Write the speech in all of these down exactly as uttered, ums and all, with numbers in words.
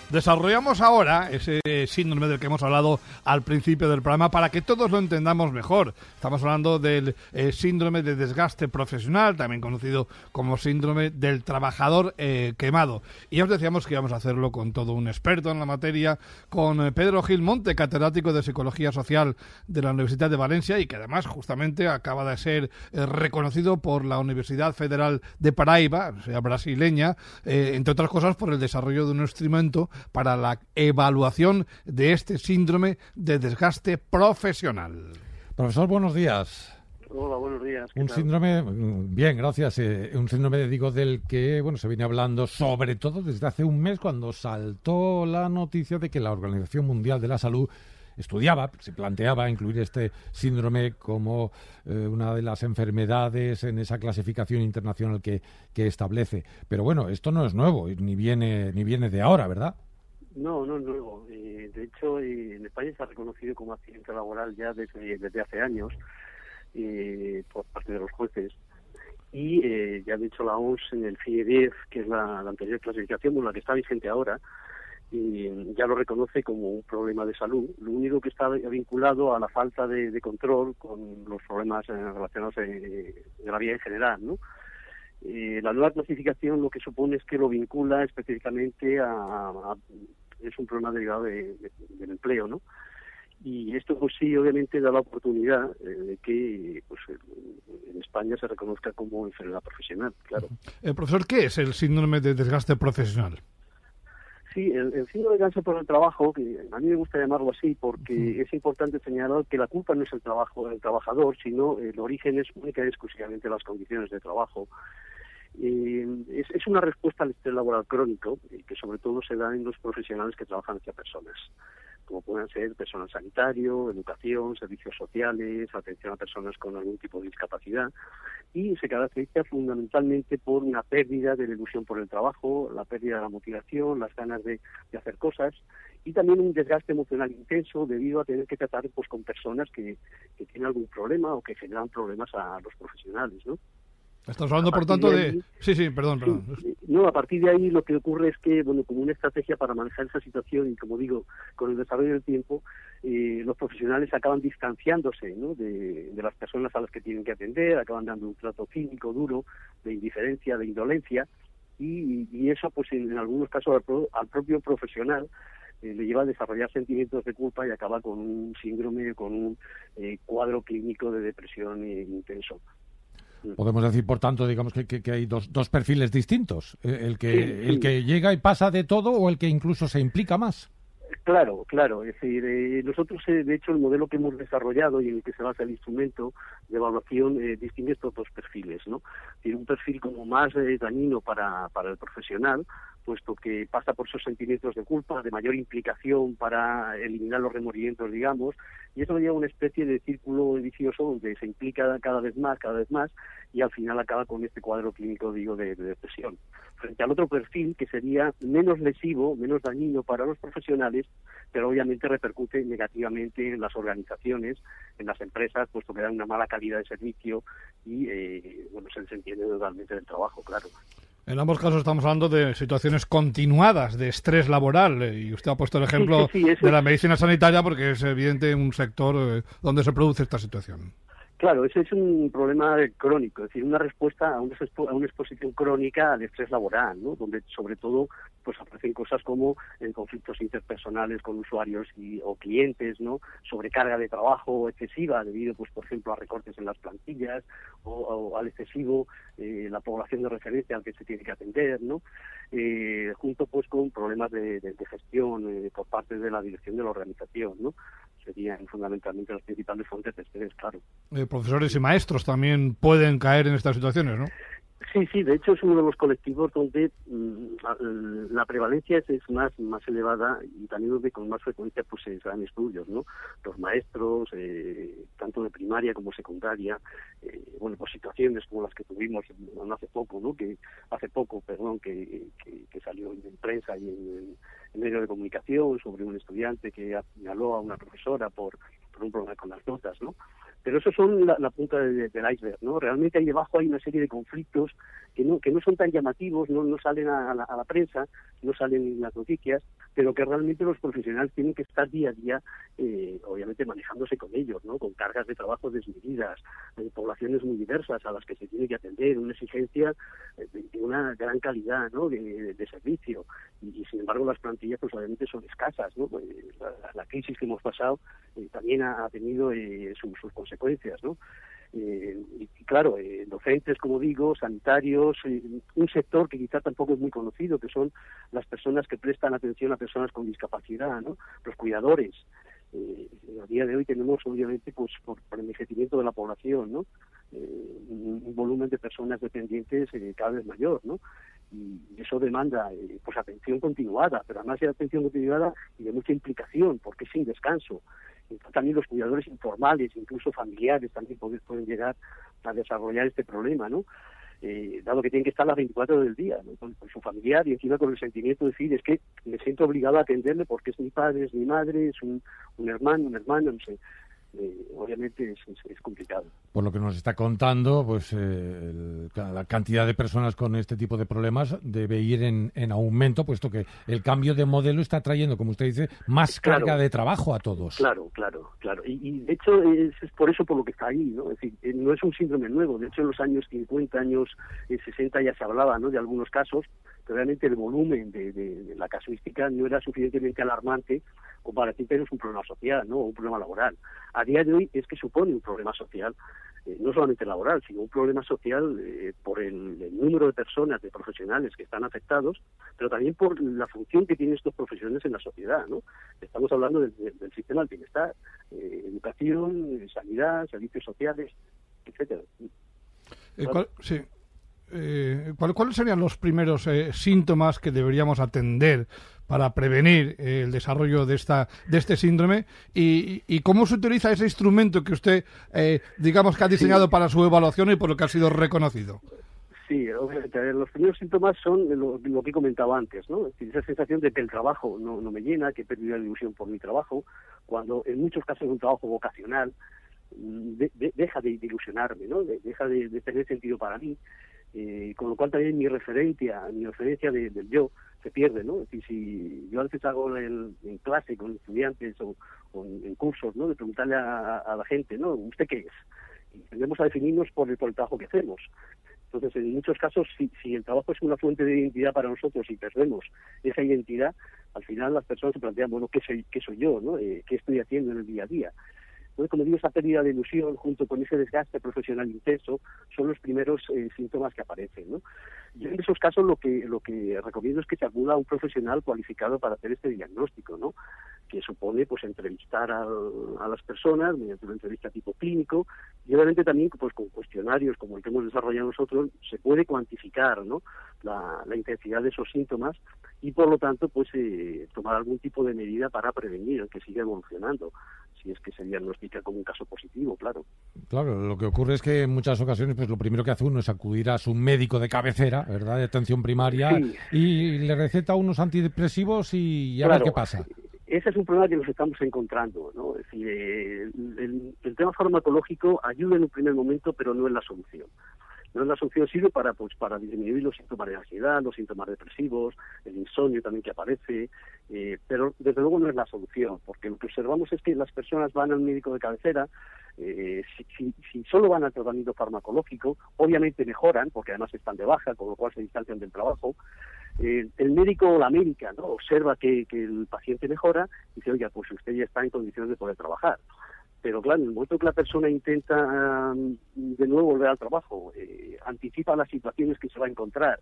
Desarrollamos ahora ese síndrome del que hemos hablado al principio del programa para que todos lo entendamos mejor. Estamos hablando del eh, síndrome de desgaste profesional, también conocido como síndrome del trabajador eh, quemado. Y ya os decíamos que íbamos a hacerlo con todo un experto en la materia, con eh, Pedro Gil Monte, catedrático de Psicología Social de la Universidad de Valencia y que además justamente acaba de ser eh, reconocido por la Universidad Federal de Paraíba, o sea, brasileña, eh, entre otras cosas por el desarrollo de un instrumento para la evaluación de este síndrome de desgaste profesional. Profesor, buenos días. Hola, buenos días. Un tal? síndrome, bien, gracias. Eh, un síndrome, digo, del que bueno se viene hablando sobre todo desde hace un mes cuando saltó la noticia de que la Organización Mundial de la Salud estudiaba, se planteaba incluir este síndrome como eh, una de las enfermedades en esa clasificación internacional que, que establece. Pero bueno, esto no es nuevo, ni viene, ni viene de ahora, ¿verdad? No, no es nuevo. Eh, de hecho, eh, en España se ha reconocido como accidente laboral ya desde, desde hace años eh, por parte de los jueces. Y ya eh, de hecho la O M S en el C I E diez, que es la, la anterior clasificación, bueno, la que está vigente ahora, y ya lo reconoce como un problema de salud. Lo único que está vinculado a la falta de, de control con los problemas eh, relacionados eh, de la vida en general, ¿no? Eh, la nueva clasificación lo que supone es que lo vincula específicamente a, a es un problema derivado de, de, del empleo, ¿no? Y esto pues sí, obviamente da la oportunidad eh, de que pues en España se reconozca como enfermedad profesional, claro. Eh, profesor, ¿qué es el síndrome de desgaste profesional? Sí, el, el síndrome de desgaste por el trabajo, que a mí me gusta llamarlo así porque uh-huh. es importante señalar que la culpa no es el trabajo del trabajador, sino el origen es única y exclusivamente las condiciones de trabajo. Eh, es, es una respuesta al estrés laboral crónico eh, que sobre todo se da en los profesionales que trabajan hacia personas, como pueden ser personal sanitario, educación, servicios sociales, atención a personas con algún tipo de discapacidad, y se caracteriza fundamentalmente por una pérdida de la ilusión por el trabajo, la pérdida de la motivación, las ganas de, de hacer cosas, y también un desgaste emocional intenso debido a tener que tratar pues con personas que, que tienen algún problema o que generan problemas a los profesionales, ¿no? Estamos hablando, por tanto, de... de... Sí, sí, perdón, perdón. Sí, no, a partir de ahí lo que ocurre es que, bueno, como una estrategia para manejar esa situación y, como digo, con el desarrollo del tiempo, eh, los profesionales acaban distanciándose, ¿no?, de, de las personas a las que tienen que atender, acaban dando un trato cínico, duro, de indiferencia, de indolencia, y, y eso, pues, en, en algunos casos al, pro, al propio profesional eh, le lleva a desarrollar sentimientos de culpa y acaba con un síndrome, con un eh, cuadro clínico de depresión eh, intenso. Podemos decir, por tanto, digamos que, que, que hay dos, dos perfiles distintos, el que, sí, sí. el que llega y pasa de todo o el que incluso se implica más. Claro, claro. Es decir, eh, nosotros, eh, de hecho, el modelo que hemos desarrollado y en el que se basa el instrumento de evaluación eh, distingue estos dos perfiles, ¿no? Tiene un perfil como más eh, dañino para, para el profesional, puesto que pasa por esos sentimientos de culpa, de mayor implicación para eliminar los remordimientos, digamos, y eso lleva a una especie de círculo vicioso donde se implica cada vez más, cada vez más, y al final acaba con este cuadro clínico, digo, de, de depresión. Frente al otro perfil, que sería menos lesivo, menos dañino para los profesionales, pero obviamente repercute negativamente en las organizaciones, en las empresas, puesto que dan una mala calidad de servicio y, eh, bueno, se desentiende totalmente del trabajo, claro. En ambos casos estamos hablando de situaciones continuadas de estrés laboral eh, y usted ha puesto el ejemplo sí, sí, sí, de la medicina sanitaria porque es evidente un sector eh, donde se produce esta situación. Claro, ese es un problema crónico, es decir, una respuesta a una, expo- a una exposición crónica al estrés laboral, ¿no?, donde sobre todo pues aparecen cosas como en conflictos interpersonales con usuarios y, o clientes, ¿no?, sobrecarga de trabajo excesiva debido, pues por ejemplo, a recortes en las plantillas o, o al excesivo eh, la población de referencia al que se tiene que atender, ¿no?, eh, junto pues con problemas de, de, de gestión eh, por parte de la dirección de la organización, ¿no?, serían fundamentalmente las principales fuentes de estrés, claro. Eh, profesores y maestros también pueden caer en estas situaciones, ¿no? Sí, sí, de hecho es uno de los colectivos donde mmm, la prevalencia es, es más más elevada y también donde con más frecuencia pues se dan estudios, ¿no? Los maestros, eh, tanto de primaria como secundaria, eh, bueno, pues situaciones como las que tuvimos no hace poco, ¿no? Que hace poco, perdón, que, que, que salió en prensa y en, en medio de comunicación sobre un estudiante que apuñaló a una profesora por, por un problema con las notas, ¿no? pero eso son la, la punta de, de, del iceberg, ¿no? Realmente ahí debajo hay una serie de conflictos que no que no son tan llamativos, no, no salen a, a, la, a la prensa, no salen en las noticias, pero que realmente los profesionales tienen que estar día a día, eh, obviamente manejándose con ellos, ¿no? Con cargas de trabajo desmedidas, eh, poblaciones muy diversas a las que se tiene que atender, una exigencia de, de una gran calidad, ¿no? de, de, de servicio, y, y sin embargo las plantillas pues obviamente son escasas, ¿no? Eh, la, la crisis que hemos pasado eh, también ha, ha tenido eh, su, sus consecuencias, ¿no? Eh, y claro, eh, docentes, como digo, sanitarios, eh, un sector que quizá tampoco es muy conocido, que son las personas que prestan atención a personas con discapacidad, ¿no? Los cuidadores. Eh, a día de hoy tenemos, obviamente, pues por, por envejecimiento de la población, ¿no? Eh, un, un volumen de personas dependientes eh, cada vez mayor, ¿no? Y eso demanda eh, pues atención continuada, pero además de atención continuada y de mucha implicación, porque es sin descanso. Entonces, también los cuidadores informales, incluso familiares, también pueden, pueden llegar a desarrollar este problema, ¿no? Eh, dado que tienen que estar las veinticuatro horas del día, ¿no? con, con su familiar y encima con el sentimiento de decir, es que me siento obligado a atenderle porque es mi padre, es mi madre, es un, un hermano, una hermana, no sé. Eh, obviamente es, es, es complicado. Por lo que nos está contando, pues eh, el, la cantidad de personas con este tipo de problemas debe ir en, en aumento, puesto que el cambio de modelo está trayendo, como usted dice, más carga claro, de trabajo a todos. Claro, claro, claro. Y, y de hecho es, es por eso por lo que está ahí, ¿no? Es decir, eh, no es un síndrome nuevo. De hecho, en los años cincuenta, años eh, sesenta ya se hablaba, ¿no? De algunos casos, pero realmente el volumen de, de, de la casuística no era suficientemente alarmante como para decir que es un problema social, ¿no? O un problema laboral. A día de hoy es que supone un problema social, eh, no solamente laboral, sino un problema social eh, por el, el número de personas, de profesionales que están afectados, pero también por la función que tienen estos profesionales en la sociedad, ¿no? Estamos hablando del, del, del sistema del bienestar, eh, educación, eh, sanidad, servicios sociales, etcétera. Eh, ¿cuál, sí. eh, ¿cuál, ¿Cuáles serían los primeros eh, síntomas que deberíamos atender para prevenir eh, el desarrollo de esta de este síndrome y, y cómo se utiliza ese instrumento que usted, eh, digamos, que ha diseñado sí. para su evaluación y por lo que ha sido reconocido? Sí, obviamente. A ver, los primeros síntomas son lo, lo que he comentado antes, ¿no? Es decir, esa sensación de que el trabajo no, no me llena, que he perdido la ilusión por mi trabajo, cuando en muchos casos es un trabajo vocacional, de, de, deja de, de ilusionarme, ¿no? De, deja de, de tener sentido para mí. Eh, con lo cual también mi referencia, mi referencia de, del yo se pierde, ¿no? Es decir, si yo a veces hago el, en clase con estudiantes o, o en, en cursos, ¿no? De preguntarle a, a la gente, ¿no? ¿Usted qué es? Y tendemos a definirnos por el, por el trabajo que hacemos. Entonces, en muchos casos, si, si el trabajo es una fuente de identidad para nosotros y perdemos esa identidad, al final las personas se plantean, bueno, ¿qué soy, qué soy yo, ¿no? Eh, ¿Qué estoy haciendo en el día a día? Entonces, como digo, esa pérdida de ilusión junto con ese desgaste profesional intenso son los primeros eh, síntomas que aparecen, ¿no? Yo en esos casos lo que lo que recomiendo es que se acuda a un profesional cualificado para hacer este diagnóstico, ¿no? Que supone pues entrevistar a, a las personas mediante una entrevista tipo clínico y obviamente también pues con cuestionarios como el que hemos desarrollado nosotros se puede cuantificar, ¿no? la, la intensidad de esos síntomas y por lo tanto pues eh, tomar algún tipo de medida para prevenir el que siga evolucionando, si es que se diagnostica como un caso positivo, claro. Claro, lo que ocurre es que en muchas ocasiones pues lo primero que hace uno es acudir a su médico de cabecera, ¿verdad?, de atención primaria, sí. y le receta unos antidepresivos y a claro. ver qué pasa. Ese es un problema que nos estamos encontrando, ¿no? Es decir, eh, el, el tema farmacológico ayuda en un primer momento, pero no es la solución. No es la solución, sirve para pues para disminuir los síntomas de ansiedad, los síntomas depresivos, el insomnio también que aparece, eh, pero desde luego no es la solución, porque lo que observamos es que las personas van al médico de cabecera, eh, si, si, si solo van al tratamiento farmacológico, obviamente mejoran, porque además están de baja, con lo cual se distancian del trabajo. Eh, el médico o la médica, ¿no?, observa que, que el paciente mejora y dice, oye, pues usted ya está en condiciones de poder trabajar. Pero claro, en el momento que la persona intenta um, de nuevo volver al trabajo, eh, anticipa las situaciones que se va a encontrar,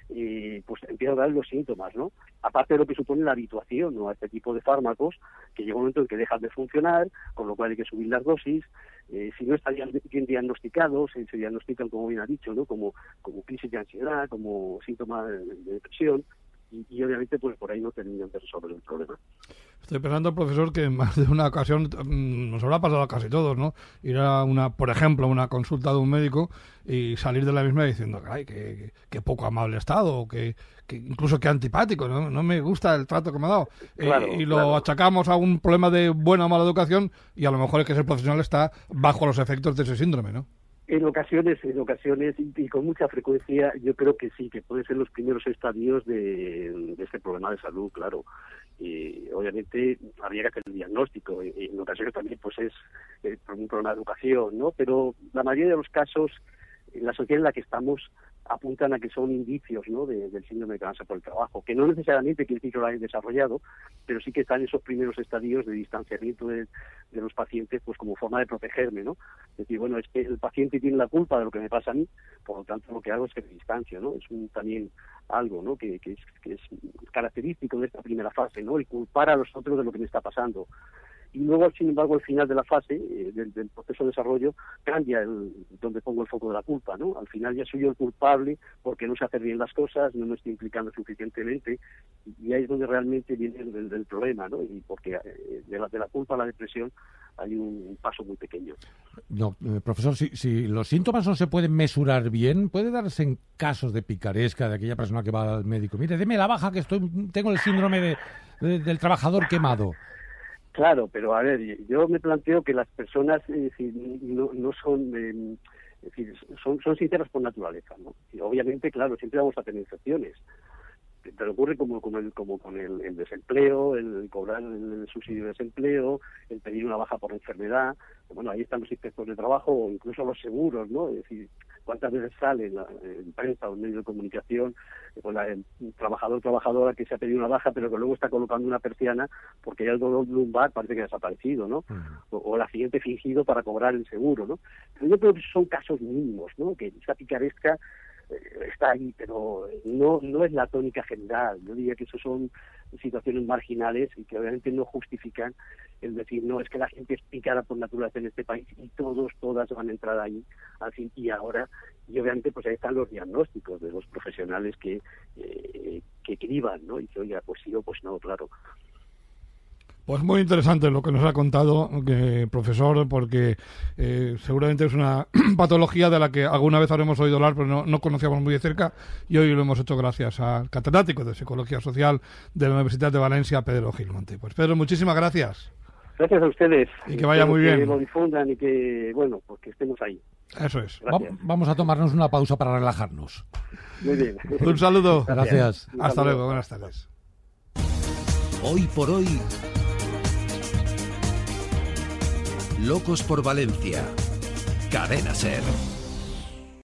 eh, pues empieza a dar los síntomas, ¿no? Aparte de lo que supone la habituación, ¿no?, a este tipo de fármacos, que llega un momento en que dejan de funcionar, con lo cual hay que subir las dosis. Eh, si no están bien diagnosticados, se, se diagnostican, como bien ha dicho, ¿no?, como, como crisis de ansiedad, como síntomas de, de depresión, y, y obviamente pues por ahí no terminan de resolver el problema. Estoy pensando, profesor, que en más de una ocasión mmm, nos habrá pasado a casi todos, ¿no? Ir a una, por ejemplo, a una consulta de un médico y salir de la misma diciendo, caray, que, que poco amable he estado, o que, que incluso que antipático, ¿no? No me gusta el trato que me ha dado. Claro, eh, y lo claro. achacamos a un problema de buena o mala educación, y a lo mejor es que ese profesional está bajo los efectos de ese síndrome, ¿no? En ocasiones, en ocasiones y, y con mucha frecuencia, yo creo que sí, que pueden ser los primeros estadios de, de este problema de salud, claro. Y obviamente habría que hacer el diagnóstico, y, y en ocasiones también pues es eh, un problema de educación, ¿no? Pero la mayoría de los casos, en la sociedad en la que estamos, apuntan a que son indicios, ¿no?, de, del síndrome de cáncer por el trabajo, que no necesariamente quiere decir que lo hayan desarrollado, pero sí que están en esos primeros estadios de distanciamiento de, de los pacientes, pues como forma de protegerme, ¿no? Es decir, bueno, es que el paciente tiene la culpa de lo que me pasa a mí, por lo tanto lo que hago es que me distancio, ¿no? Es un, también algo, ¿no?, que, que, es, que es característico de esta primera fase, ¿no?, el culpar a los otros de lo que me está pasando. Y luego, sin embargo, al final de la fase, eh, del, del proceso de desarrollo, cambia el, donde pongo el foco de la culpa, ¿no? Al final ya soy yo el culpable porque no sé hacer bien las cosas, no me estoy implicando suficientemente, y ahí es donde realmente viene el, el, el problema, ¿no? Y porque eh, de, la, de la culpa a la depresión hay un, un paso muy pequeño. No, eh, profesor, si, si los síntomas no se pueden mesurar bien, ¿puede darse en casos de picaresca de aquella persona que va al médico? Mire, deme la baja que estoy, tengo el síndrome de, de, del trabajador quemado. Claro, pero a ver, yo me planteo que las personas es decir, no, no son, eh, es decir, son, son sinceras por naturaleza, ¿no? Y obviamente, claro, siempre vamos a tener excepciones. Pero ocurre como, como, el, como con el, el desempleo, el cobrar el, el subsidio de desempleo, el pedir una baja por enfermedad. Bueno, ahí están los inspectores de trabajo o incluso los seguros, ¿no? Es decir, cuántas veces sale en la en prensa o en medios de comunicación con la, el trabajador o trabajadora que se ha pedido una baja pero que luego está colocando una persiana porque ya el dolor lumbar parece que ha desaparecido, ¿no? Uh-huh. O, o el accidente fingido para cobrar el seguro, ¿no? Pero yo creo que son casos mínimos, ¿no? Que esa picaresca está ahí, pero no no es la tónica general. Yo diría que eso son situaciones marginales y que obviamente no justifican el decir, no, es que la gente es picada por naturaleza en este país y todos, todas van a entrar ahí al fin y ahora. Y obviamente pues ahí están los diagnósticos de los profesionales que eh, que criban, ¿no? Y que, oiga, pues sí o pues no, claro. Pues muy interesante lo que nos ha contado, eh, profesor, porque eh, seguramente es una patología de la que alguna vez habremos oído hablar, pero no, no conocíamos muy de cerca, y hoy lo hemos hecho gracias al catedrático de Psicología Social de la Universidad de Valencia, Pedro Gilmonte. Pues Pedro, muchísimas gracias. Gracias a ustedes. Y que vaya muy bien. Que lo difundan y que, bueno, pues que estemos ahí. Eso es. Va, vamos a tomarnos una pausa para relajarnos. Muy bien. Un saludo. Gracias. Gracias. Hasta luego. Buenas tardes. Hoy por hoy, Locos por Valencia. Cadena SER.